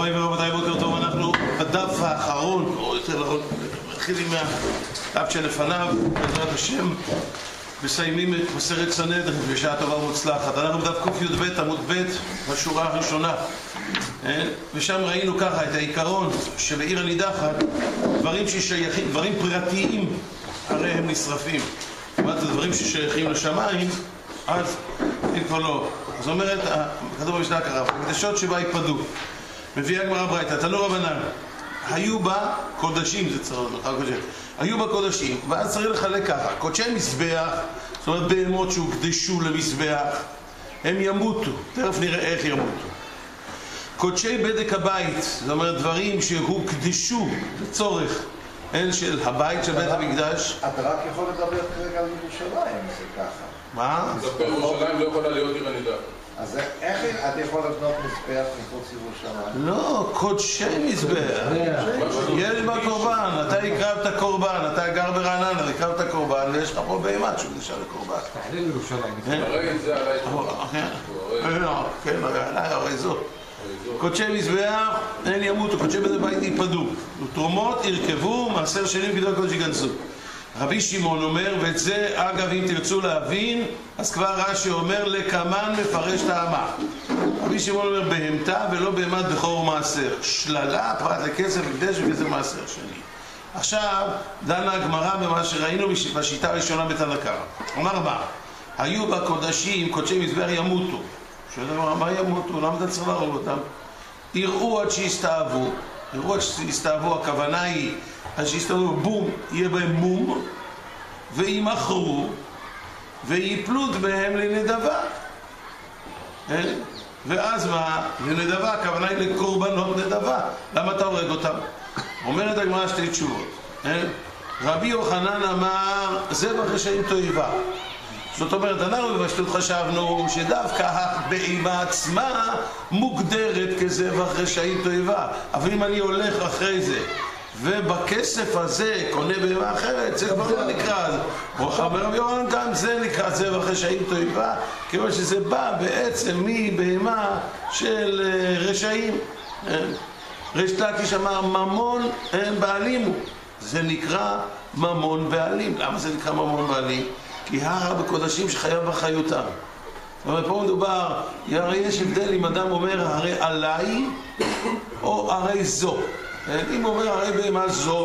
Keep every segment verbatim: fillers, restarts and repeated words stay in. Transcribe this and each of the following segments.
מוריי ורבותיי, בוקר טוב. אנחנו בדף האחרון, או יותר נכון, מתחילים מהדף שלפניו, בעזרת השם, מסיימים את מסכת סנהדרין בשעה טובה ומוצלחת. אנחנו בדף קי"ב עמוד ב' בשורה הראשונה, ושם ראינו ככה את העיקרון שבעיר הנידחת, דברים ששייכים, דברים פרטיים, הרי הם נשרפים. זאת אומרת, דברים ששייכים לשמיים, אז אין כבר לא. זאת אומרת, כתוב במשנה ככה, הקדשות שבה ייפדו. מביאה הגמרא ברייתא, תנו רבנן, היו בה קודשים, זה צריך להיות, היו בה קודשים, ואז צריך לחלק ככה, קודשי מזבח, זאת אומרת בהמות שהוקדשו למזבח, הם ימותו, תכף נראה איך ימותו. קודשי בדק הבית, זאת אומרת דברים שהוקדשו לצורך, אין של הבית של בית המקדש. אתה רק יכול לדבר כרגע על ירושלים, זה ככה. מה? ירושלים לא יכולה להיות עיר הנידחת. אז איך אתה יכול לבנות מזבח מחוץ ירושלים? לא, קודשי מזבח. יש בה קורבן, אתה הקרבת קורבן, אתה גר ברעננה, הקרבת קורבן, ויש לך פה בהמה שהוקדשה לקורבן. תעלה לירושלים. הרי זה עליי. כן, עליי, הרי זאת. קודשי מזבח, אין ימותו, קודשי בית הבית ייפדו. תרומות ירכבו, מעשר שנים כדאי קודש ייכנסו. רבי שמעון אומר, ואת זה אגב אם תרצו להבין, אז כבר רש"י אומר לקמן מפרש טעמה. רבי שמעון אומר בהמתה ולא בהמת בכור ומעשר. שללה פרט לכסף וקדש וכסף מעשר שני. עכשיו דנה הגמרא במה שראינו בשיטה הראשונה בתנא קמא. אמר מה? היו בה קודשים, קודשי מזבח ימותו. שואל אמר, מה ימותו? למה אתה צריך להרוג אותם? יראו עד שיסתאבו. יראו עד שיסתאבו, הכוונה היא אז שיסתובבו בום, יהיה בהם מום, וימחרו, ויפלוט בהם לנדבה. ואז מה? לנדבה, הכוונה היא לקורבנות נדבה. למה אתה הורג אותם? אומרת הגמרא שתי תשובות. רבי יוחנן אמר, זבח רשעים תועבה. זאת אומרת, אנחנו בפשטות חשבנו שדווקא הבהמה עצמה מוגדרת כזבח רשעים תועבה. אבל אם אני הולך אחרי זה, ובכסף הזה קונה בהמה אחרת, זה כבר לא נקרא. אומר רבי יוחנן גם זה נקרא זבח רשעים תועבה, כיוון שזה בא בעצם מבהמה של רשעים. ריש לקיש אמר ממון אין בעלים הוא. זה נקרא ממון בעלים. למה זה נקרא ממון בעלים? כי הר בקודשים שחייב בחיותם. זאת אומרת, פה מדובר, הרי יש הבדל אם אדם אומר הרי עליי או הרי זו. אם הוא אומר הרי בהמה זו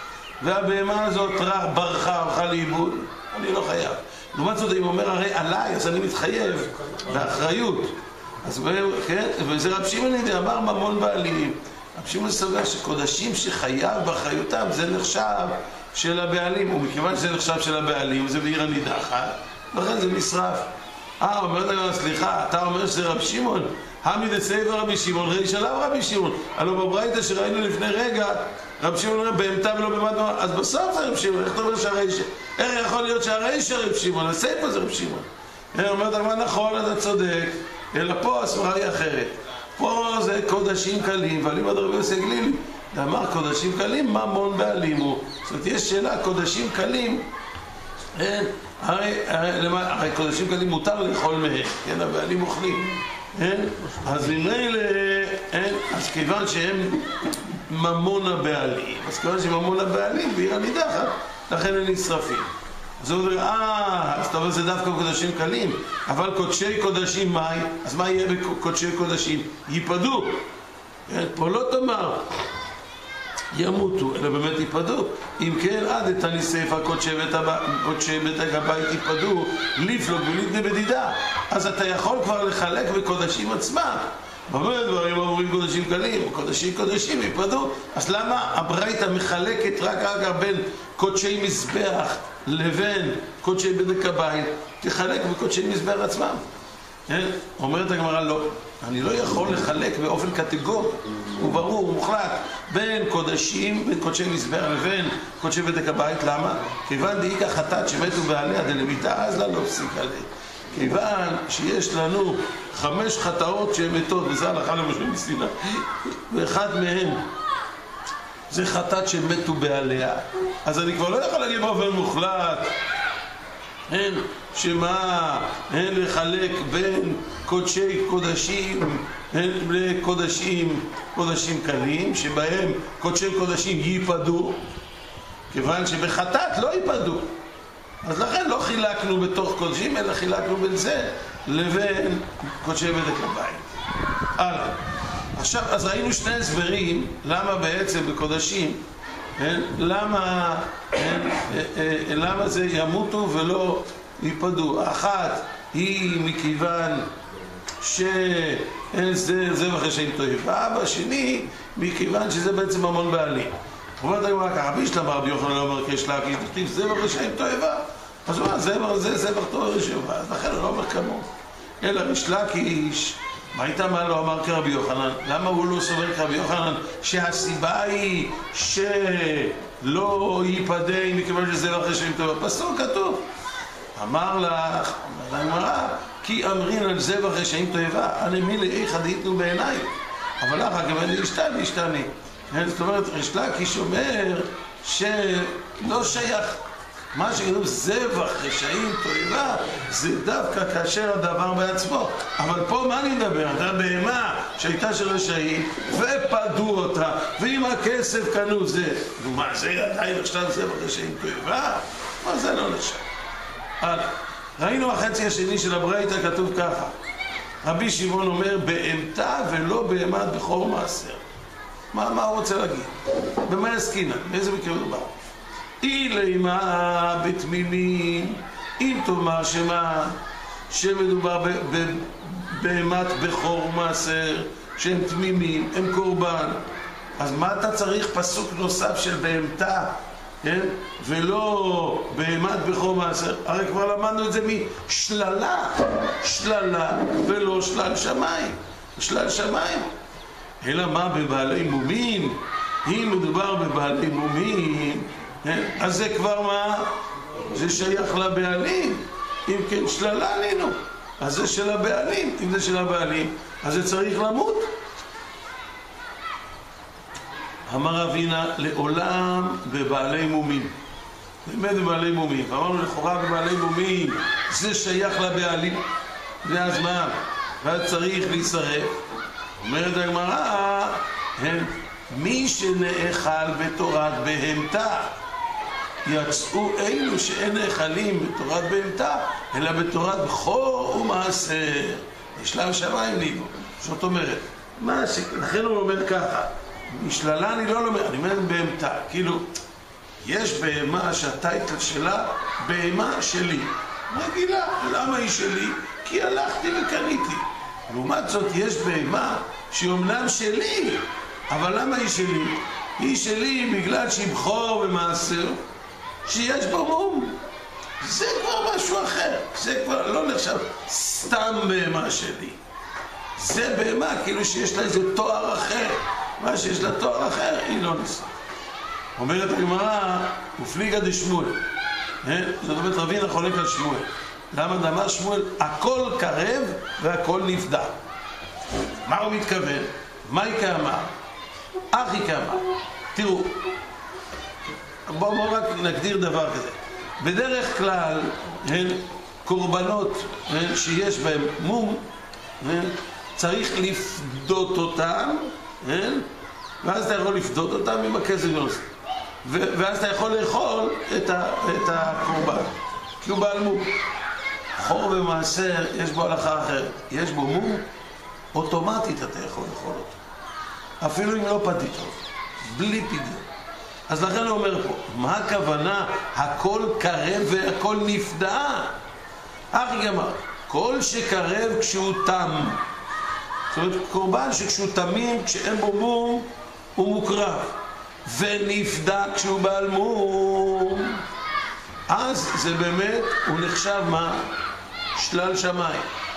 והבהמה הזאת ברחה, הלכה לאיבוד, אני לא חייב. לעומת זאת, אם הוא אומר הרי עליי, אז אני מתחייב באחריות. אז כן, וזה רב שמעון אמר ממון בעלים. רב שמעון סובר שקודשים שחייב באחריותם זה נחשב של הבעלים, ומכיוון שזה נחשב של הבעלים, זה בעיר הנידחת, לכן זה נשרף. אה, אומרת הגמרא, סליחה, אתה אומר שזה רב שמעון? המי דסייבר רבי שמעון, ריש עליו רבי שמעון. הלוא בברייתא שראינו לפני רגע, רב שמעון אומר בהמתה ולא בהמת, אז בסוף זה רב שמעון, איך אתה אומר שהריש? איך יכול להיות שהריש רב שמעון? הסייפה זה רב שמעון. אומרת הגמרא, נכון, אתה צודק, אלא פה הסברה היא אחרת. פה זה קודשים קלים, ואלים עד רבי יוסי הגלילי. אמר קודשים קלים, ממון בעלים הוא. זאת אומרת, יש שאלה, קודשים קלים, אין, הרי, הרי, הרי קודשים קלים מותר לאכול מהם, כן, הבעלים אוכלים, אין, אז ממילא, אין, אז כיוון שהם ממון הבעלים, אז כיוון שהם ממון הבעלים, בעיר הנידחת, לכן הם נשרפים. אז הוא אומר, אה, אז אתה אומר, זה דווקא קודשים קלים, אבל קודשי קודשים מה? אז מה יהיה בקודשי קודשים? ייפדו. פה לא תאמר ימותו, אלא באמת ייפדו. אם כן, עד את הניסף הקודשי בית הבית ייפדו, לפלוג ולתנה בדידה. אז אתה יכול כבר לחלק בקודשים עצמם. במה דברים אומרים קודשים קלים, קודשי קודשים ייפדו. אז למה הברייתא מחלקת רק אגב בין קודשי מזבח לבין קודשי בדק הבית? תחלק בקודשי מזבח עצמם. אומרת הגמרא לא, אני לא יכול לחלק באופן קטגורי וברור ומוחלט בין קודשים, בין קודשי מזבח לבין קודשי בדק הבית. למה? כיוון דאיכא חטאת שמתו בעליה דלמיתה, אז לה לא הפסיק עליה. כיוון שיש לנו חמש חטאות שהן מתות, וזה הלכה למשה מסיני, ואחד מהם זה חטאת שמתו בעליה, אז אני כבר לא יכול להגיד באופן מוחלט, אין, שמה, אין לחלק בין קודשי קודשים, אין לקודשים, קודשים קלים, שבהם קודשי קודשים ייפדו, כיוון שבחטאת לא ייפדו. אז לכן לא חילקנו בתוך קודשים, אלא חילקנו בין זה לבין קודשי בדק הבית. הלאה. עכשיו, אז ראינו שני הסברים, למה בעצם בקודשים, אין, למה, אין, למה זה ימותו ולא ייפדו. האחת היא מכיוון שאין זה זבח רשעים תועבה, והשני מכיוון שזה בעצם המון בעלים. אומרת הגמרא ככה, בישלמה רבי יוחנן לא אומר כשיש להגיד, תכתיב זבח רשעים תועבה. אז הוא אומר, זבח זה זבח תועבה, אז לכן הוא לא אומר כמוהו. אלא ריש לקיש, מה הייתה מה לא אמר כרבי יוחנן? למה הוא לא סובר כרבי יוחנן שהסיבה היא שלא ייפדה מכיוון שזה זבח רשעים תועבה? פסוק כתוב. אמר לך, אמרה, כי אמרין על זבח רשעים תועבה, אני מילי איכא דאיתנו בעיניי. אבל לך, כיוון להשתני, השתני. זאת אומרת, ריש לקיש אומר שלא שייך. מה שכתוב זבח רשעים תועבה זה דווקא כאשר הדבר בעצמו. אבל פה מה אני מדבר? אתה בהמה שהייתה של רשעים ופדו אותה, ועם הכסף קנו זה. ומה זה עדיין עכשיו זבח רשעים תועבה? מה זה לא לשם? הלאה. ראינו החצי השני של הברייתא, כתוב ככה. רבי שמעון אומר בהמתה ולא בהמת בכור מעשר. מה, מה הוא רוצה להגיד? במה עסקינן? באיזה מקרה מדובר? אילי מה בתמימים, אם תאמר שמה שמדובר בהמת בכור מעשר, שהם תמימים, הם קורבן, אז מה אתה צריך פסוק נוסף של בהמתה, כן? ולא בהמת בכור מעשר? הרי כבר למדנו את זה משללה, שללה ולא שלל שמיים, שלל שמיים. אלא מה בבעלי מומים? אם מדובר בבעלי מומים, אז זה כבר מה? זה שייך לבעלים. אם כן שללה עלינו, אז זה של הבעלים. אם זה של הבעלים, אז זה צריך למות. אמר אבינה לעולם בבעלי מומים. באמת בבעלי מומים. ואמרנו לכאורה בבעלי מומים זה שייך לבעלים. ואז מה? ואז צריך להישרף. אומרת הגמרא, מי שנאכל בתורת בהמתה, יצאו אלו שאין נאכלים בתורת בהמתה, אלא בתורת בכור ומעשר. משלל שמיים ליבו. זאת אומרת, מה ש... לכן הוא אומר ככה, משללה אני לא לומד, אני אומר בהמתה. כאילו, יש בהמה שהטייטל שלה בהמה שלי. רגילה, למה היא שלי? כי הלכתי וקניתי. לעומת זאת, יש בהמה שהיא אומנם שלי, אבל למה היא שלי? היא שלי בגלל שהיא בכור ומעשר, שיש בו מום. זה כבר משהו אחר. זה כבר לא נחשב סתם בהמה שלי. זה בהמה כאילו שיש לה איזה תואר אחר. מה שיש לה תואר אחר, היא לא נסעה. אומרת הגמרא, ופליגה דשמואל. זאת אומרת, רבינה חולק על שמואל. למה דאמר שמואל? הכל קרב והכל נפדה. מה הוא מתכוון? מה היא כאמר? אחי כאמר. תראו, בואו בוא רק נגדיר דבר כזה. בדרך כלל הן קורבנות הן, שיש בהן מום, הן, צריך לפדות אותם, הן, ואז אתה יכול לפדות אותם עם הכסף נוסף. ואז אתה יכול לאכול את, ה, את הקורבן, כי הוא בעל מום. חור ומעשר יש בו הלכה אחרת. יש בו מום, אוטומטית אתה יכול לאכול אותו. אפילו אם לא פדית אותו. בלי פדיון. אז לכן הוא אומר פה, מה הכוונה? הכל קרב והכל נפדה. אחי אמר, כל שקרב כשהוא תם. זאת אומרת, קורבן שכשהוא תמים, כשאין בו מום, הוא מוקרב. ונפדה כשהוא בעל מום. אז זה באמת, הוא נחשב מה? שלל שמיים.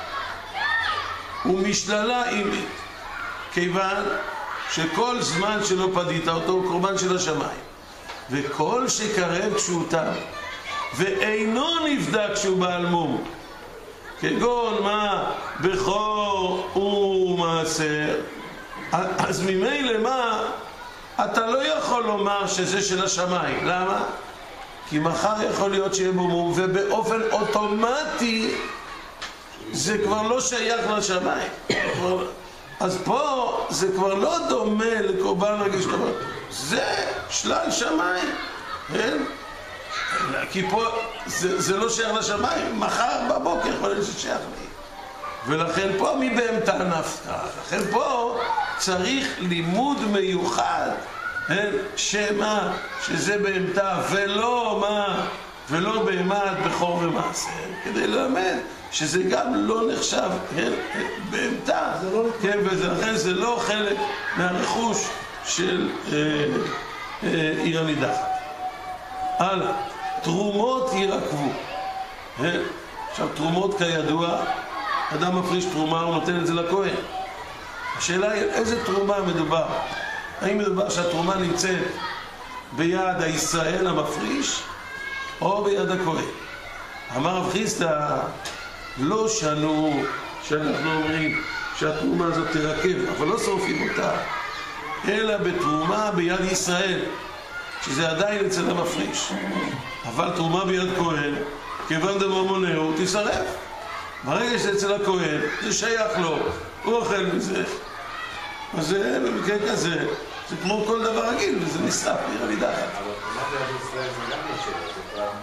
ומשללה אימית. כיוון שכל זמן שלא פדית אותו הוא קורבן של השמיים. וכל שקרב כשהוא תם, ואינו נפדה כשהוא בעל מום. כגון מה? בכור ומעשר. אז ממילא מה? אתה לא יכול לומר שזה של השמיים. למה? כי מחר יכול להיות שיהיה בו מום, ובאופן אוטומטי זה כבר לא שייך לשמיים. אז פה זה כבר לא דומה לקורבן רגיש קורבן, זה שלל שמיים, כן? כי פה זה, זה לא שייך לשמיים, מחר בבוקר יכול להיות ששייך לי. ולכן פה מבהמתה נפקא, לכן פה צריך לימוד מיוחד, כן? שמה, שזה בהמתה, ולא מה, ולא בהמת בכור ומעשר, כדי ללמד שזה גם לא נחשב, כן? בהמתה, כן? ולכן זה לא חלק מהרכוש של אה, אה, עיר הנידחת. הלאה, תרומות ירקבו. כן? עכשיו, תרומות כידוע, אדם מפריש תרומה, הוא נותן את זה לכהן. השאלה היא, איזה תרומה מדובר? האם מדובר שהתרומה נמצאת ביד הישראל המפריש, או ביד הכהן? אמר רב חיסדא, לא שנו שאנחנו אומרים שהתרומה הזאת תרקב, אבל לא שורפים אותה, אלא בתרומה ביד ישראל, שזה עדיין אצל המפריש. אבל תרומה ביד כהן, כיוון דממונהו, תשרף. ברגע שזה אצל הכהן, זה שייך לו, הוא אוכל מזה. אז זה, במקרה כזה, זה כמו כל דבר רגיל, וזה נשרף, נראה לי דחת. אבל תרומה ביד ישראל זה גם נשאר, זה כבר...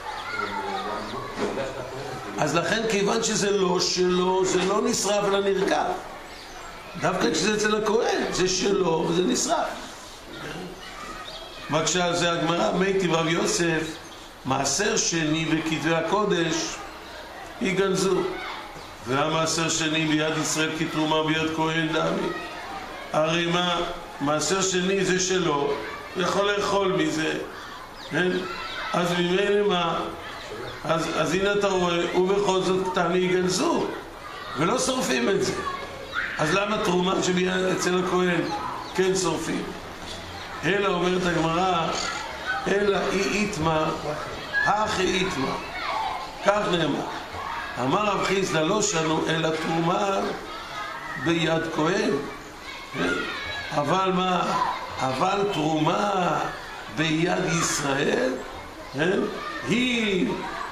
אז לכן, כיוון שזה לא שלו, זה לא נשרף אלא נרקב. דווקא כשזה אצל הכהן, זה שלו וזה נשרף. מקשה על זה הגמרא, מיטיב רב יוסף, מעשר שני וכתבי הקודש יגנזו. והמעשר שני ביד ישראל כתרומה ביד כהן דמי. הרי מה, מעשר שני זה שלו, הוא יכול לאכול מזה. כן? אז ממילא מה? אז, אז הנה אתה רואה, ובכל זאת קטני יגנזו, ולא שורפים את זה. אז למה תרומה שביד אצל הכהן כן שורפים? אלא אומרת הגמרא, אלא אי איתמה, הכי איתמה. כך נאמר. אמר רב חיסדא לא שנו, אלא תרומה ביד כהן. אבל מה? אבל תרומה ביד ישראל, היא,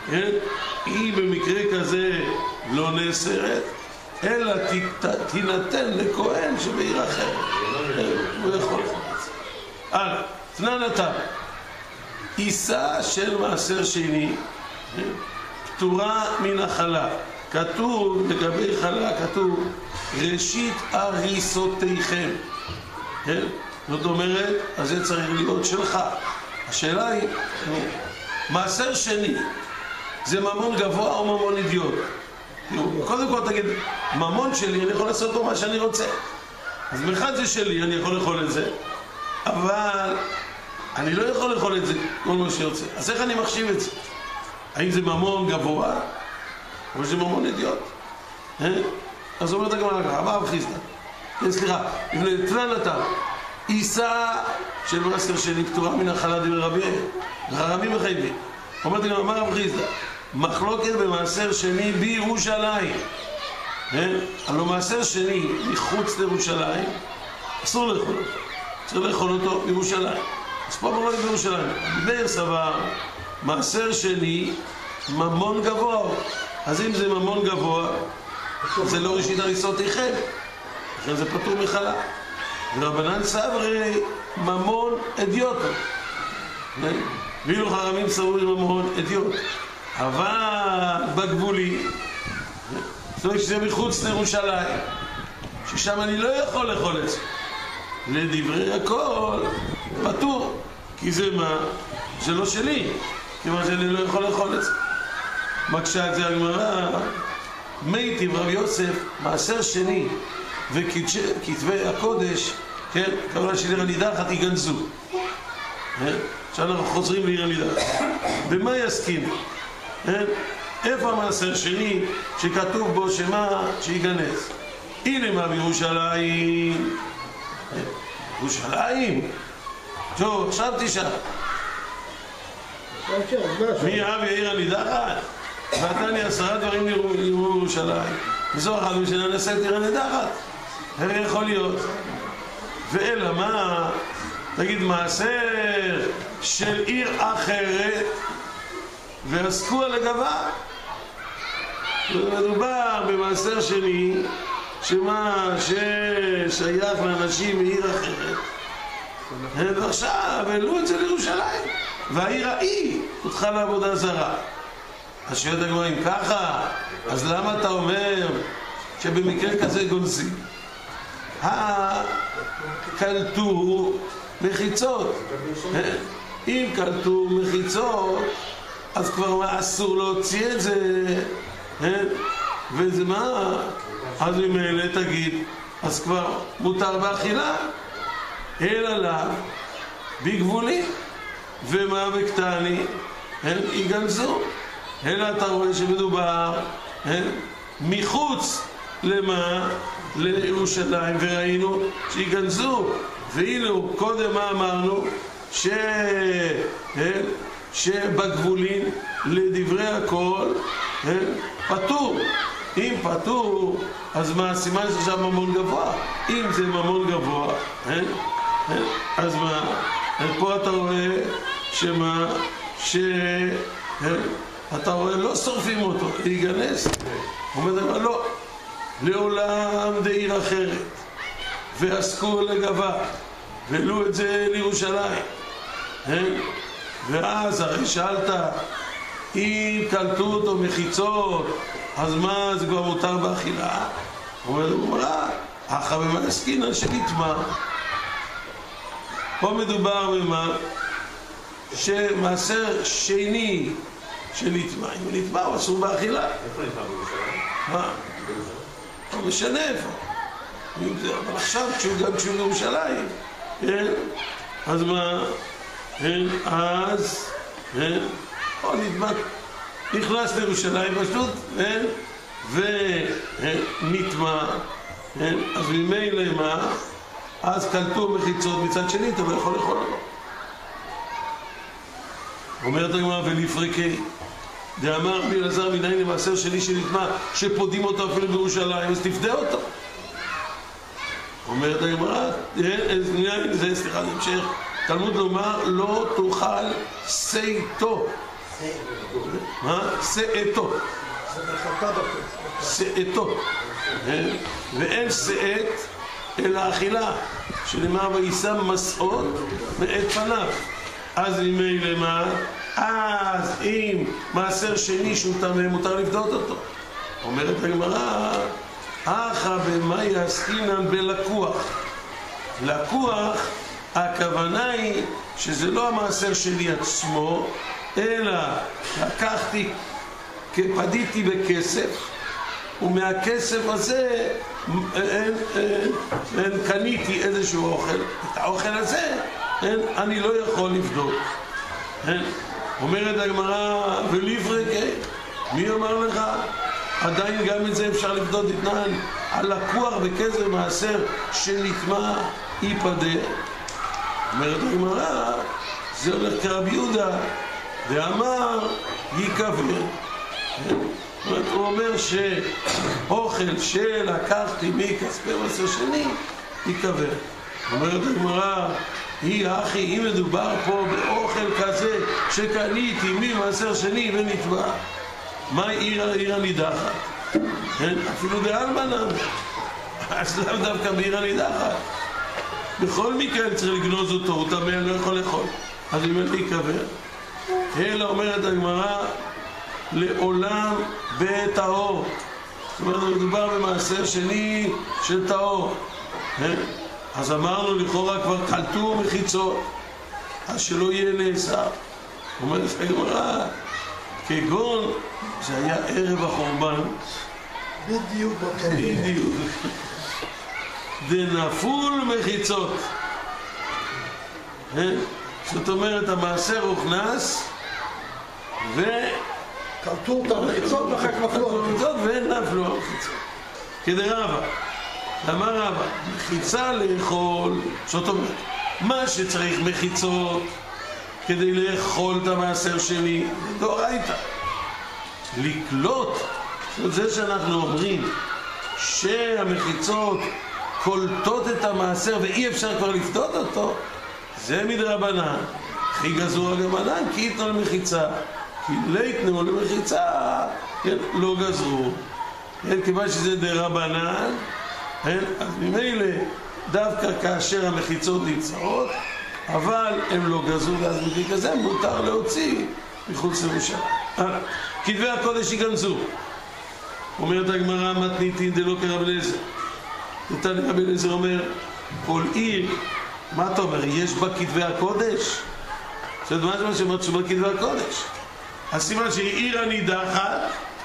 היא במקרה כזה לא נאסרת, אלא תינתן לכהן שבעיר אחרת. הוא יכול לעשות את זה. הלאה, תנן אתה. עיסה של מעשר שני פטורה מן החלה. כתוב לגבי חלה, כתוב ראשית הריסותיכם. כן? זאת אומרת, אז זה צריך להיות שלך. השאלה היא, מעשר שני זה ממון גבוה או ממון אידיוט? קודם כל תגיד, ממון שלי, אני יכול לעשות פה מה שאני רוצה. אז מאחד זה שלי, אני יכול לאכול את זה, אבל אני לא יכול לאכול את זה כל מה שיוצא. אז איך אני מחשיב את זה? האם זה ממון גבוה או שזה ממון אידיוט? אז אומרת הגמרא ככה, אמר רב חיסדא, סליחה, תנן אתה, עיסה של מעשר שני פטורה מן החלה דברי רבי, רבים מחייבים. אומרת הגמרא, אמר רב חיסדא, מחלוקת במעשר שני בירושלים. הלוא מעשר שני מחוץ לירושלים, אסור לאכול אותו, צריך לאכול אותו בירושלים. אז פה אמרו בירושלים, מאיר סבר, מעשר שני ממון גבוה. אז אם זה ממון גבוה, זה לא ראשית הריסותיכם, לכן זה פטור מחלה. ורבנן סברי ממון אדיוטו, ואילו חכמים סברו ממון אדיוט. אבל בגבולי, זאת אומרת שזה מחוץ לירושלים, ששם אני לא יכול לאכול את זה, לדברי הכל פטור, כי זה מה? זה לא שלי, כיוון שאני לא יכול לאכול את זה. מקשה את זה הגמרא, מיטיב רב יוסף, מעשר שני וכתבי הקודש, כן, כמובן שעיר הנידחת יגנזו. עכשיו אנחנו חוזרים לעיר הנידחת. במה יסכים? איפה המעשר שני שכתוב בו שמה שיגנז? הנה מה בירושלים. ירושלים? טוב, עכשיו תשאל. מי אבי העיר הנידחת? ונתני עשרה דברים לירושלים. וזו אחת משנה נעשית עיר הנידחת. הרי יכול להיות. ואלא מה? תגיד מעשר של עיר אחרת ועסקו על הגבה. מדובר במעשר שני שמה ששייך לאנשים מעיר אחרת, ועכשיו העלו את זה לירושלים, והעיר ההיא הותחה לעבודה זרה. אז שואלת הגמרא, אם ככה, אז למה אתה אומר שבמקרה כזה גונזים? קלטו מחיצות. אם קלטו מחיצות, אז כבר אסור להוציא את זה, וזה מה? אז ממילא תגיד, אז כבר מותר באכילה, אלא לה בגבולי, ומה בקטני, הם יגנזו. אלא אתה רואה שמדובר מחוץ למה? לירושלים, וראינו שיגנזו. ואילו קודם מה אמרנו? ש... שבגבולין לדברי הכל פטור. אם פטור, אז מה? סימן שעכשיו ממון גבוה. אם זה ממון גבוה, אז מה? פה אתה רואה שמה? ש... אתה רואה, לא שורפים אותו, להיגנס. הוא אומר, לא, לעולם דעיר אחרת, ועסקו לגבה, ולו את זה לירושלים. ואז הרי שאלת, אם קלטו אותו מחיצות, אז מה, זה כבר מותר באכילה? הוא אומר, הוא אומר, אחר במה עסקינן שנטמע. פה מדובר במה? שמעשר שני שנטמע, אם הוא נטמע הוא אסור באכילה. איפה נטמע בירושלים? מה? לא משנה איפה. אבל עכשיו גם כשהוא בירושלים, אז מה? אז או נטמע, נכנס לירושלים פשוט ונטמע, אז ממילא מה? אז קלטו מחיצות, מצד שני אתה לא יכול לאכול לו. אומרת הגמרא, ולפרקי דאמר רבי אלעזר מניין למעשר שני שנטמע שפודים אותו אפילו בירושלים, אז תפדה אותו. אומרת הגמרא, זה סליחה, זה המשך, תלמוד לומר לא תאכל שאיתו. מה? שאיתו. שאיתו. ואין שאת אלא אכילה, שנאמר ויישם מסעות מאת פניו. אז ממילא מה? אז אם מעשר שני שהוא טמא מותר לפדות אותו. אומרת הגמרא, אחא במאי עסקינן בלקוח. לקוח, הכוונה היא שזה לא המעשר שלי עצמו, אלא לקחתי, פדיתי בכסף, ומהכסף הזה אין, אין, אין, קניתי איזשהו אוכל. את האוכל הזה אין, אני לא יכול לבדוק. אין. אומרת הגמרא, ולפרקי, מי אומר לך? עדיין גם את זה אפשר לבדוק דתנן. הלקוח בכסף מעשר שנטמע ייפדה. אומרת הגמרא, זה הולך כרבי יהודה, ואמר ייקבר. הוא אומר שאוכל שלקחתי מכספי מעשר שני ייקבר. אומרת הגמרא, היא אחי, אם מדובר פה באוכל כזה שקניתי ממעשר שני ונטמע, מה עיר העיר הנידחת? אפילו באלמנה, אז לאו דווקא בעיר הנידחת. בכל מקרה צריך לגנוז אותו, הוא טמא, לא יכול לאכול, אז אם אין להיקבר. אלא אומרת הגמרא, לעולם בטהור. זאת אומרת, מדובר במעשר שני של טהור. אז אמרנו לכאורה כבר קלטו מחיצות, אז שלא יהיה נאסר. אומרת הגמרא, כגון זה היה ערב החורבן, בדיוק בקרב. בדיוק. דנפול מחיצות. זאת אומרת, המעשר הוכנס ו... קלטו את המחיצות ואחר כך נפלו. ונפלו המחיצות. כדרבא. אמר רבא, מחיצה לאכול, זאת אומרת, מה שצריך מחיצות כדי לאכול את המעשר שלי, דאורייתא. לקלוט, זאת אומרת, זה שאנחנו אומרים שהמחיצות קולטות את המעשר ואי אפשר כבר לפדות אותו, זה מדרבנן, כי גזרו הגמנן, כי יתנו למחיצה, כי ליתנו למחיצה, כן, לא גזרו. כן, כיוון שזה דרבנן, כן, אז ממילא דווקא כאשר המחיצות נמצאות, אבל הם לא גזרו, ואז בכי כזה מותר להוציא מחוץ לירושלים. כתבי הקודש ייגנזו. אומרת הגמרא, מתניתין דלא כרב אליעזר. נתן רבי אליעזר אומר, כל עיר, מה אתה אומר, יש בה כתבי הקודש? זאת אומרת, מה שאומרת שבה כתבי הקודש. הסימן שהיא עיר הנידחת,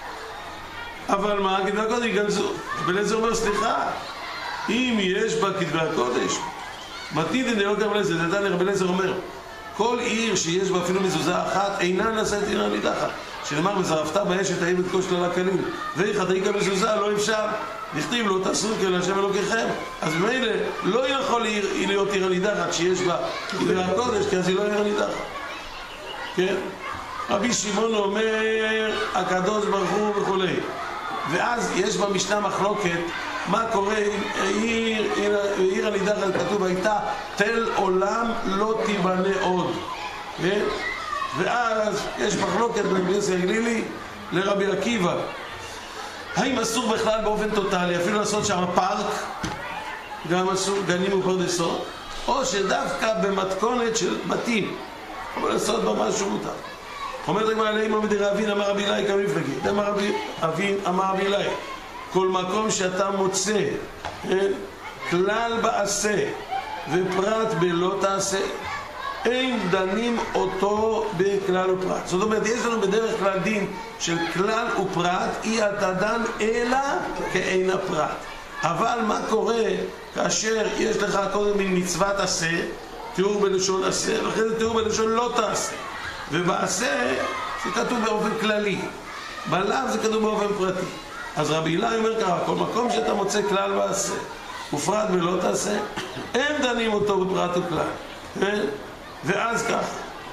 אבל מה, כתבי הקודש ייגנזו. רבי אליעזר אומר, סליחה, אם יש בה כתבי הקודש, מתניתין דלא כרב אליעזר. נתן רבי אליעזר אומר, כל עיר שיש בה אפילו מזוזה אחת אינה נעשית עיר הנידחת. שנאמר, וזרפת באש את העיר בתקוש כלל הכלים, ואיך התאיקה מזוזה, לא אפשר. נכתיב לו, תעשו כאלה השם אלוקיכם. אז במילא לא יכול להיות עיר הנידחת שיש בה כתבי הקודש, כי אז היא לא עיר הנידחת. כן? רבי שמעון אומר, הקדוש ברוך הוא וכו'. ואז יש במשנה מחלוקת, מה קורה אם עיר, עיר, עיר הנידחת כתוב, הייתה תל עולם לא תיבנה עוד. כן? ואז יש מחלוקת בין רבי יוסי הגלילי לרבי עקיבא. האם אסור בכלל באופן טוטלי, אפילו לעשות שם פארק, גם אסור גנים ופרדסות, או שדווקא במתכונת של בתים, אבל לעשות בה משהו מותר. אומרת הגמרא, לאמא מדי אבין אמר רבי אלי כמפלגי. אמר רבי אבין אמר רבי אלי, כל מקום שאתה מוצא כלל בעשה ופרט בלא תעשה, אין דנים אותו בכלל ופרט. זאת אומרת, יש לנו בדרך כלל דין של כלל ופרט, אי אתה דן אלא כאין הפרט. אבל מה קורה כאשר יש לך קודם מצוות עשה, תיאור בלשון עשה, ואחרי זה תיאור בלשון לא תעשה. ובעשה זה כתוב באופן כללי, בלאו זה כתוב באופן פרטי. אז רבי אלי אומר ככה, כל מקום שאתה מוצא כלל בעשה ופרט ולא תעשה, אין דנים אותו בפרט וכלל. כן? ואז כך,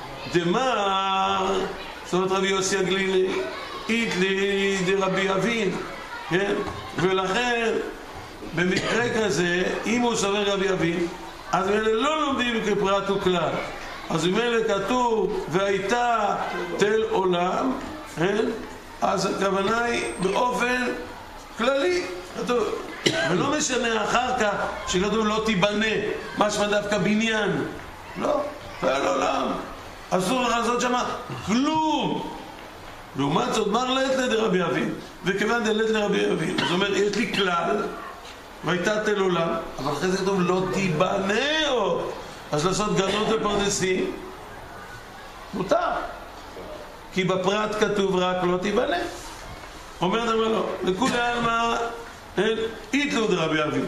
דמר, זאת אומרת רבי יוסי הגלילי, איתלי דרבי אבין, כן? ולכן, במקרה כזה, אם הוא סובר רבי אבין, אז אלה לא לומדים כפרט וכלל. אז אם אלה כתוב, והייתה תל עולם, כן? אז הכוונה היא באופן כללי, כתוב, ולא משנה אחר כך שכתוב לא תיבנה, משמע דווקא בניין, לא. ועל עולם, אסור לך לעשות שמה כלום. לעומת זאת, מר לית לדרבי אבין, וכיוון דלית לרבי אבין, זאת אומרת, יש לי כלל, והייתה תל עולם, אבל אחרי זה כתוב, לא תיבנה עוד. אז לעשות גנות ופרדסים, מותר. כי בפרט כתוב רק לא תיבנה. אומרת אמרה לא, לכולי עלמא, איתלו דרבי אבין.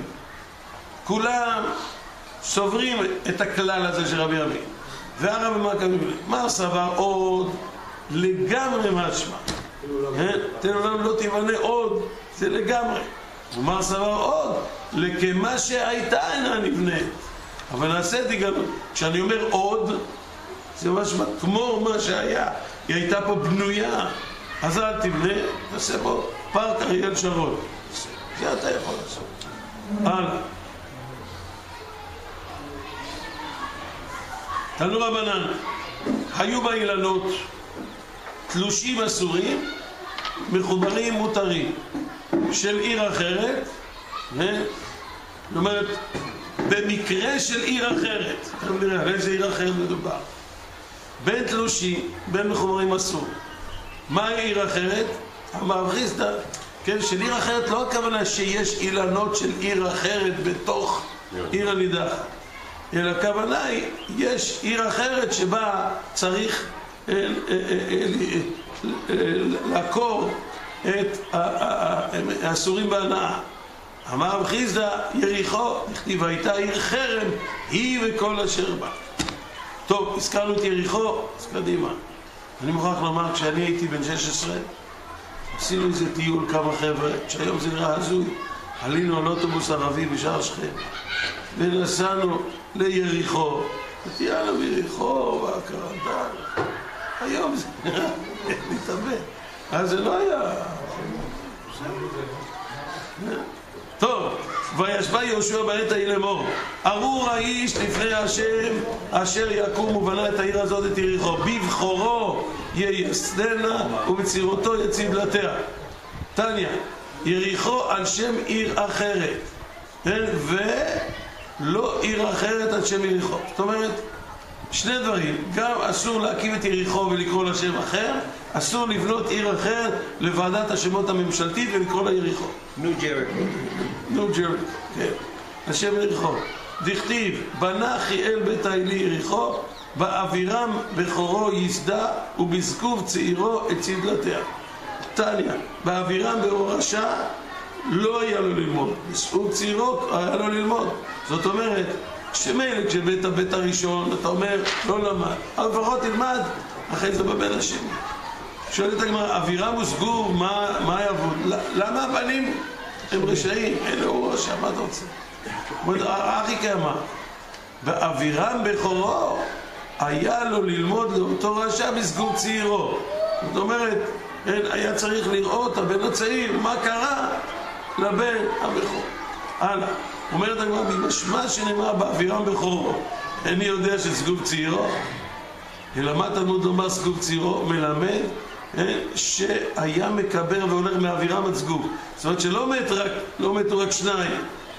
כולם סוברים את הכלל הזה של רבי אבין. והרב מה כמובן, מה סבר עוד לגמרי משמע. תן עולם לא תיבנה עוד, זה לגמרי. ומה סבר עוד? לכמה שהייתה אינה נבנית. אבל נעשיתי גם, כשאני אומר עוד, זה משמע כמו מה שהיה. היא הייתה פה בנויה, אז אל תבנה, תעשה פה פארק אריאל שרון. זה אתה יכול לעשות. הלאה. תנו רבנן, היו באילנות תלושים אסורים, מחוברים מותרים של עיר אחרת, זאת אומרת, במקרה של עיר אחרת, אתם נראה, על איזה עיר אחרת מדובר, בין תלושים, בין מחוברים אסור. מה עיר אחרת? המאבחיסטה, כן, של עיר אחרת לא הכוונה שיש אילנות של עיר אחרת בתוך עיר הנידחת. אלא הכוונה היא, יש עיר אחרת שבה צריך לעקור את האסורים בהנאה. אמר חיסדא יריחו, נכתיב הייתה עיר חרם, היא וכל אשר בה. טוב, הזכרנו את יריחו, אז קדימה. אני מוכרח לומר, כשאני הייתי בן שש עשרה, עשינו איזה טיול כמה חבר'ה, שהיום זה נראה הזוי, עלינו על אוטובוס ערבי בשער שכם, ונסענו ליריחו, ותיאלנו ביריחו והקרנטל. היום זה נראה להתאבד. אז זה לא היה... טוב, וישבע יהושע בעת ההיא לאמור, ארור האיש לפני השם אשר יקום ובנה את העיר הזאת את יריחו, בבכורו ייסדנה ובצעירותו יציב דלתיה. תניא, יריחו על שם עיר אחרת, ולא עיר אחרת על שם יריחו. זאת אומרת, שני דברים, גם אסור להקים את יריחו ולקרוא לה שם אחר, אסור לבנות עיר אחרת לוועדת השמות הממשלתית ולקרוא לה יריחו. ניו ג'ריקו. ניו ג'ריקו, כן. השם יריחו. דכתיב, בנה חיאל בית האלי יריחו, באבירם בכורו יסדה, ובזקוב צעירו הציב דלתיה. תניא, באבירם בהורשה לא היה לו ללמוד, בזקוב צעירו היה לו ללמוד. זאת אומרת, שמילא כשבית הבית הראשון, אתה אומר, לא למד, אבל לפחות תלמד, אחרי זה בבן השני. שואלת הגמרא, אבירם וסגור, מה, מה יעבוד? למה הבנים הם רשעים? אלה הוא רשע, מה אתה רוצה? אחי כאמר, באבירם בכורו היה לו ללמוד לאותו רשע בסגור צעירו. זאת אומרת, היה צריך לראות הבן הצעיר, מה קרה לבן הבכור. הלאה. אומרת הגמרא, במשמע שנאמר באבירם בכורו, איני יודע שסגוב צעירו, אלא מה תלמוד לומר סגוב צעירו? מלמד שהיה מקבר והולך מאבירם עד סגוב. זאת אומרת שלא מת רק, לא מתו רק שניים,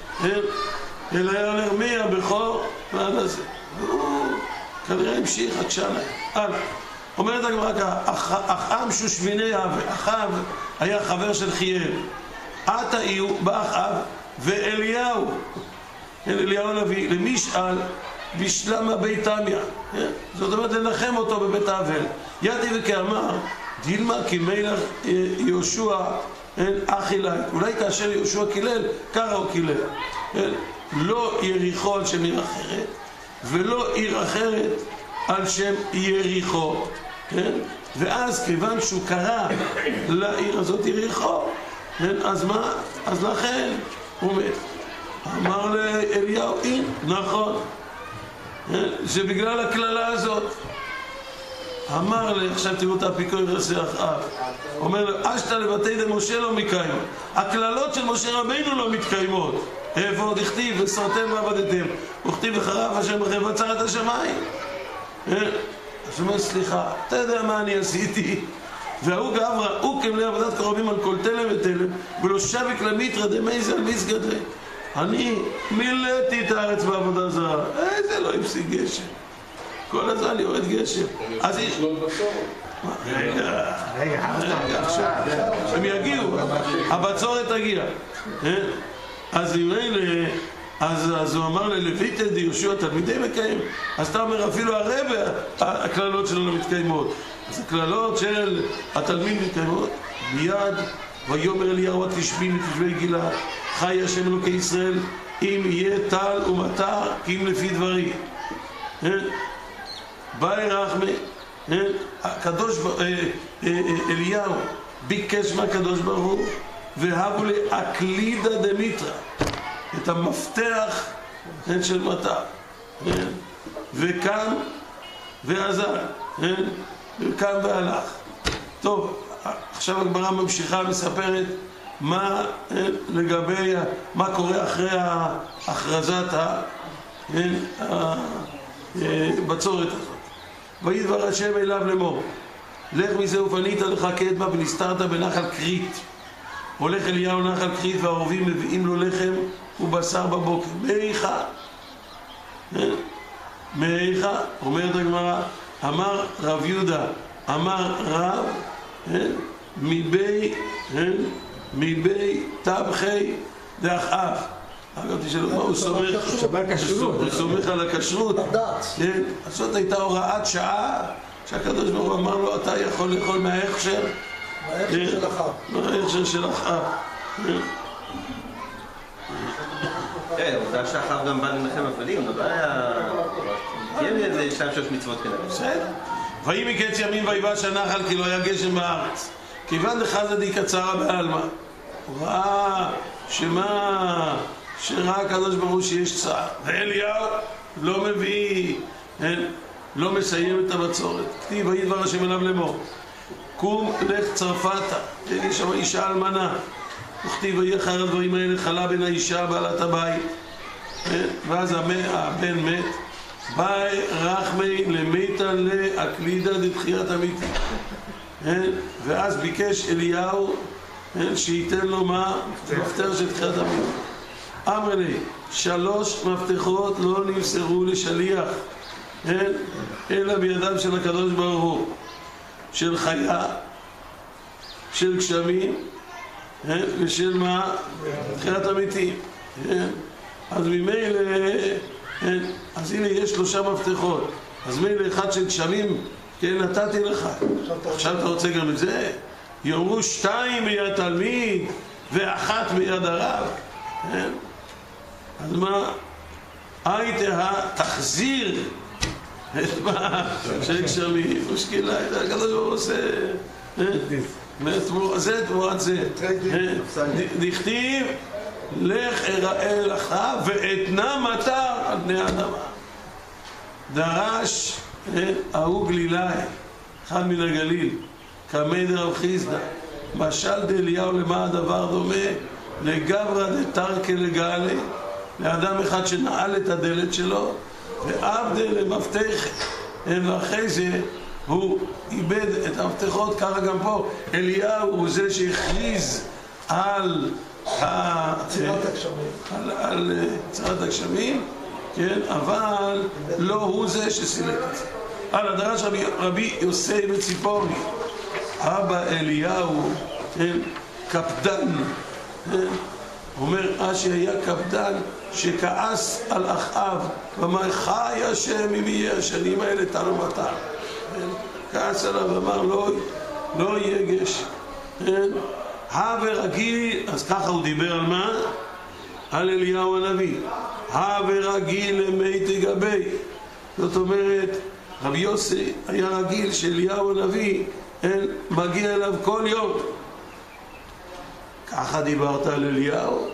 אלא היה הולך מהבכור ועד הזה. והוא כנראה המשיך עד שנה. הלאה. אומרת הגמרא ככה, אחם שושביני אב, אחאב היה חבר של חיאל. עתה יהיו באחאב ואליהו, אליהו הנביא, למשאל בשלמה בית תמיה. זאת אומרת לנחם אותו בבית האבל. ידי וכאמר, דילמה כי מלך יהושע אחי לי. אולי כאשר יהושע קילל, ככה הוא קילל. לא יריחו על שם עיר אחרת, ולא עיר אחרת על שם יריחו. ואז כיוון שהוא קרא לעיר הזאת יריחו, אז מה? אז לכן הוא מת. אמר לאליהו, אין, נכון, זה בגלל הכללה הזאת. אמר לי, עכשיו תראו את הפיקוי רסי אחאב, אומר לו, אשתה לבתי דמשה לא מקיימות. הכללות של משה רבינו לא מתקיימות. איפה עוד הכתיב, וסרתם ועבדתם, וכתיב וחרב השם בכם ועצר את השמיים. אז הוא אומר, סליחה, אתה יודע מה אני עשיתי? והוא גברא, הוא כמלי עבודת קרובים על כל תלם ותלם, ולא שביק למיתרא דמייז על מסגדלי. אני מילאתי את הארץ בעבודה זרה. איזה לא הפסיק גשם. כל הזמן יורד גשם. אז היא... רגע, רגע, עכשיו. הם יגיעו, הבצורת תגיע. אז אם אלה... אז הוא אמר ללויטא דיהושע תלמידי מקיים. אז אתה אומר אפילו הרבה הכללות שלנו מתקיימות. אז הכללות של התלמיד מתקיימות. מיד ויאמר אליהו תשבי לתשבי גילה חי השם אלוקי ישראל אם יהיה טל ומטר כי אם לפי דברי. באי רחמי הקדוש אליהו ביקש מהקדוש ברוך הוא והבו לי אקלידא דמיתרא, את המפתח של מטר, וקם ועזר, וקם והלך. טוב, עכשיו הגמרא ממשיכה מספרת מה לגבי, מה קורה אחרי הכרזת הבצורת הזאת. וידבר השם אליו לאמור, לך מזה ופנית לך קדמה ונסתרת בנחל קרית. הולך אליהו נחל קרית והעורבים מביאים לו לחם ובשר בבוקר. מאיכה? מאיכה? אומרת הגמרא, אמר רב יהודה, אמר רב מבי מבי טבחי דאחאב. אגב, תשאלו מה הוא סומך? הוא סומך על הכשרות. אז זאת הייתה הוראת שעה שהקדוש ברוך הוא אמר לו, אתה יכול לאכול מההכשר, מההכשר של אחאב. מההכשר של אחאב. כן, עובדה שאחאב גם בא לנחם עבדים, אבל היה... תהיה לי איזה שתיים שלוש מצוות כנראה. בסדר. ויהי מקץ ימים ויבש הנחל כי לא היה גשם בארץ. כיוון דחזה די קצרה בעלמא. הוא ראה שמה... שראה הקדוש ברוך הוא שיש צער. ואליהו לא מביא, לא מסיים את הבצורת. כתיב וידבר השם אליו לאמור, קום לך צרפתה, תן לי שם אישה אלמנה, וכתיב ויחר הדברים האלה חלה בין האישה בעלת הבית, ואז הבן מת, באי רחמי למיתן לאקלידה דתחיית אמיתי, ואז ביקש אליהו שייתן לו מה? מפתח של תחיית אמיתי. אמר לי, שלוש מפתחות לא נמסרו לשליח אלא בידם של הקדוש ברוך הוא, של חיה, של גשמים ושל מה? תחיית המתים. אז ממילא, אז הנה יש שלושה מפתחות, אז מילא אחד של גשמים, כן, נתתי לך, עכשיו אתה רוצה גם את זה? יאמרו שתיים מיד תלמיד ואחת מיד הרב, אז מה? הייתה תחזיר את מה של גשמים, ושקילה, את הקדוש ברוך הוא עושה, זה תמורת זה, דכתיב לך אראה לך ואתנה מטר על פני האדמה. דרש ההוא גלילאי, אחד מן הגליל, קמי דרב חיסדא, משל דאליהו למה הדבר דומה? לגברא דתרקא לגאלי, לאדם אחד שנעל את הדלת שלו ועבדה למפתח, ואחרי זה הוא איבד את המפתחות. ככה גם פה אליהו הוא זה שהכריז על צרת הגשמים, כן, אבל לא הוא זה שסילק את זה. על הדרש רבי, רבי יוסי בציפורי, אבא אליהו, כן, קפדן, כן, אומר אשי היה קפדן שכעס על אחאב ואמר חי השם אם יהיה השנים האלה תנו מטר, כן, כעס עליו ואמר לא, לא יהיה גשם, כן, הוורגיל, אז ככה הוא דיבר על מה? על אליהו הנביא. הוורגיל למי תגבי, זאת אומרת רבי יוסי היה רגיל שאליהו הנביא מגיע אליו כל יום. ככה דיברת על אליהו?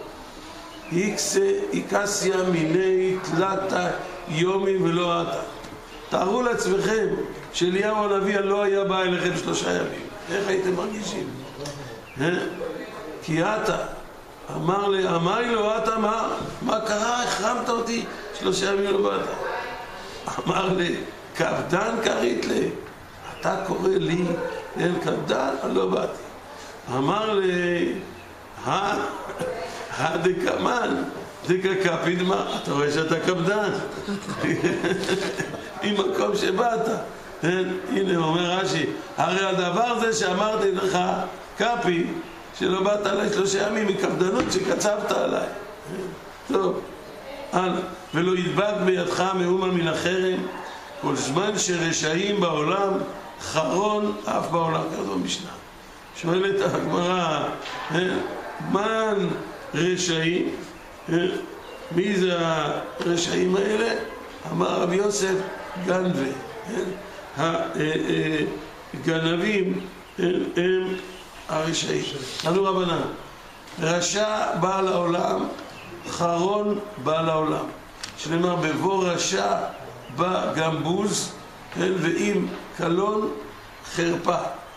איקסיה מיני תלתה יומי ולא אתה. תארו לעצמכם שאליהו הנביא לא היה בא אליכם שלושה ימים, איך הייתם מרגישים? כי אתה אמר לי, אמר לו אתה מה? מה קרה? החרמת אותי שלושה ימים לא באת. אמר לי, קפדן קרית לי, אתה קורא לי אל קפדן? אני לא באתי. אמר לי, הדקמן דקקפיד מה? אתה רואה שאתה קפדן עם מקום שבאת. הנה אומר רש"י, הרי הדבר זה שאמרתי לך קפי שלא באת עליי שלושה ימים מקפדנות שקצבת עליי. טוב, הלאה. ולא ידבק בידך מאומה מן החרם כל זמן שרשעים בעולם חרון אף בעולם. כזו משנה שואלת הגמרא, מן רשעים? מי זה הרשעים האלה? אמר רבי יוסף גנבי, הגנבים הם הרשעים. ענו רבנן, רשע בא לעולם, חרון בא לעולם, שנאמר בבוא רשע בא גם בוז, ואם קלון חרפה.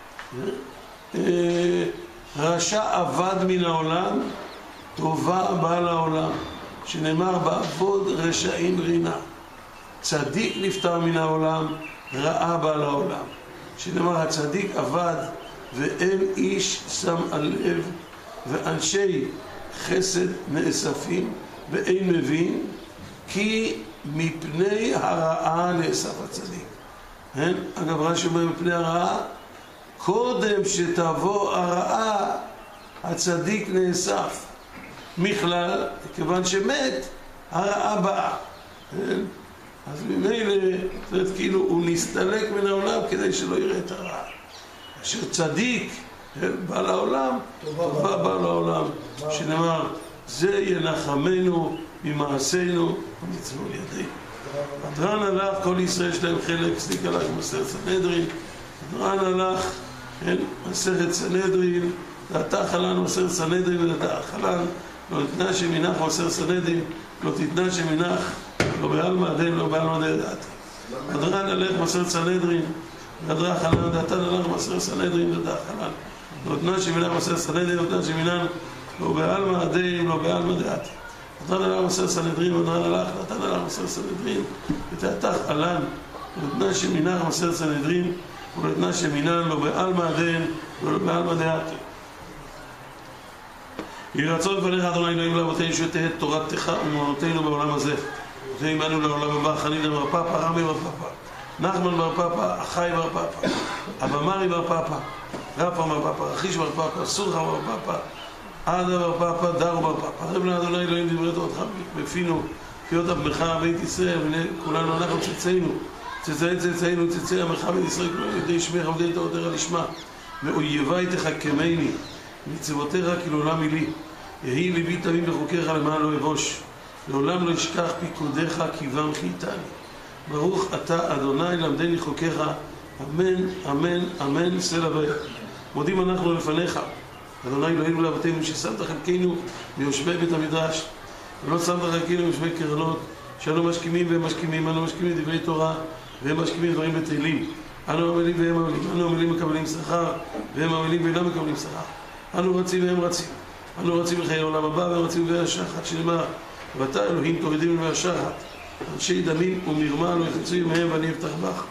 רשע עבד מן העולם, טובה בא לעולם, שנאמר בעבוד רשעים רינה. צדיק נפטר מן העולם, רעה בא לעולם, שנאמר הצדיק עבד ואין איש שם על לב, ואנשי חסד נאספים ואין מבין, כי מפני הרעה נאסף הצדיק. כן? אגב רש"י אומר מפני הרעה, קודם שתבוא הרעה הצדיק נאסף. מכלל, כיוון שמת, הרעה באה. כן? אז ממילא, זאת אומרת, כאילו הוא נסתלק מן העולם כדי שלא יראה את הרעה. אשר צדיק בא לעולם, טובה בא לעולם, שנאמר, זה ינחמנו ממעשינו ומצוות ידינו. הדרן הלך, כל ישראל שלהם חלק, סליק הלך מסכת סנהדרין, הדרן הלך, מסכת סנהדרין, דעתה חלן מסכת סנהדרין ודעתה חלן, לא תתנה שמנח מסכת סנהדרין, לא תתנה שמנח, לא בעלמא דין, לא בעלמא דעתה. הדרן הלך מסכת סנהדרין, דעתה חלן, דעתה הלך מסכת סנהדרין ודעתה חלן, לא תתנה שמנח מסכת סנהדרין, לא תתנה שמנח, לא בעלמא דין, לא בעלמא דעתי. נתן עליו מסר סנהדרין ונתן הלך, נתן עליו מסר סנהדרין ותעתך עלן, ולתנא שמינך מסר סנהדרין, ולתנא שמינן לא בעלמא דין, לא בעלמא דעתי. יהי רצון לפניך אדוני אלוהים לאבותינו שתהא תורתך ומעונותינו בעולם הזה. ותהא עמנו לעולם הבא, חנינא בר פפא, רמי בר פפא, נחמן בר פפא, אחי בר פפא, אבא מרי בר פפא, רפא בר פפא, רכיש בר פפא, סורחה בר פפא, עדה בר פפא, דרו בר פפא. הרי בני אדוני אלוהים דברי תורתך בפינו, פיות עמך בית ישראל, וכולנו אנחנו צאצאינו, צאצאי צאצאינו, צאצאי עמך בית ישראל, כולנו ידי שמך ועבדי תורתך לשמה, ואויבי תחכמני, מצוותיך כי לעולם היא לי. יהי ליבי תמים בחוקיך למען לא אבוש, לעולם לא ישכח פיקודיך כי בם חייתני. ברוך אתה אדוני למדני חוקיך, אמן אמן אמן סלע ביה. מודים אנחנו לפניך אדוני אלוהינו לאבותינו ששמת חלקנו ביושבי בית המדרש, ולא שמת חלקנו ביושבי קרנות, שאנו משכימים והם משכימים, אנו משכימים דברי תורה והם משכימים דברים בטלים, אנו עמלים והם עמלים, אנו עמלים מקבלים שכר והם עמלים ואינם מקבלים שכר, אנו רצים והם רצים, אנו רצים לחיי העולם הבא והם רצים לחיי השחת, שנאמר ואתה אלוהים תורידים לחיי השחת, אנשי דמים ומרמה לא יחצו עמהם ואני אבטח בך.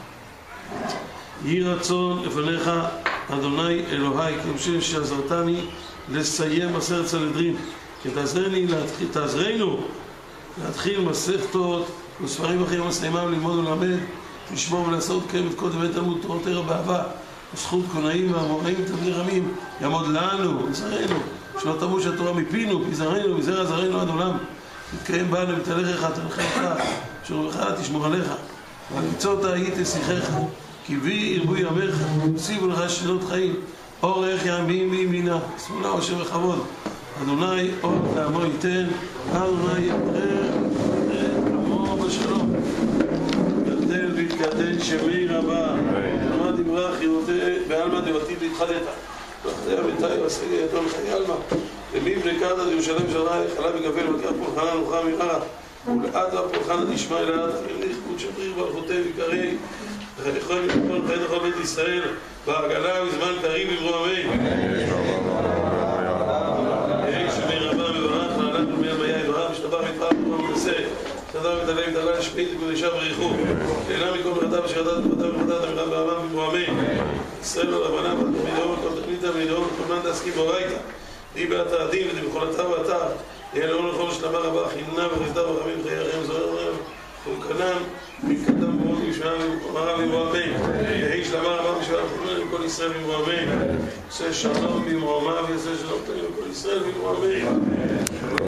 יהי רצון לפניך אדוני אלוהי כמשל שעזרתני לסיים מסכת סנהדרין, כי תעזרני להתחיל, תעזרנו להתחיל מסכתות וספרים אחרים מסיימם ללמוד וללמד, לשמור ולעשות קיים את כל דברי תלמוד תורתך באהבה וזכות קונאים והאמוראים תלמידי רמים יעמוד לנו, יזרנו, שלא תמוש התורה מפינו, יזרנו, מזרע זרענו עד עולם, תתקיים בנו ותלכך, תלכך, שרובך תשמור עליך, וקיצות ההיא תשיחך, כי בי ירבו ימיך, יוסיפו לך שנות חיים, אורך ימים מימינה, שמאלה אשר וכבוד. אדוני עוד לעמו ייתן, אדוני יברך את עמו בשלום. גדל ויתקדש שמי רבה, עלמא דברך יראה, בעלמא דבעתיד להתחלתה. ואחרי המתי והסגל יתום חיי עלמא. למי בנקרת עד ירושלים שרה, חלה וגבל, וקרא פולחנה נוחה מרעה, ולעד הפולחנה תשמע אלעד, תמליך קוד שבריר ברכותי וקרי, ויכול לכל חיית לכל בית ישראל, בעגלה ובזמן קריב לברוא אמן. יהי שמי רבה מברך, נעלת ומי המיה יברח, משתבח מתפרח וכל מנסה, שתדם ותעלה ותעלה לשפית וקודשה בריחו, שאלה מכל מרדה ושרדת ופתה ופתה תמיכה באהבה וברוא אמן. ישראל לא רבנה ותמידו וכל תכניתה ומידו וכל מן תעסקים בורייתא, די באתה הדין ודי בכל אתר ואתר, יהיה לאור לכל שלמה רבה, חיננה וחסדה ורחמים חיי החיים זוהר ורב, ומקנן, מקדם ברות משמעה ומראה במרוא אמן. יהי שלמה רבה משמעה וחיננה לכל ישראל במרוא אמן. עושה שלום במרומיו ויעשה שלום תמיד לכל ישראל במרוא אמן.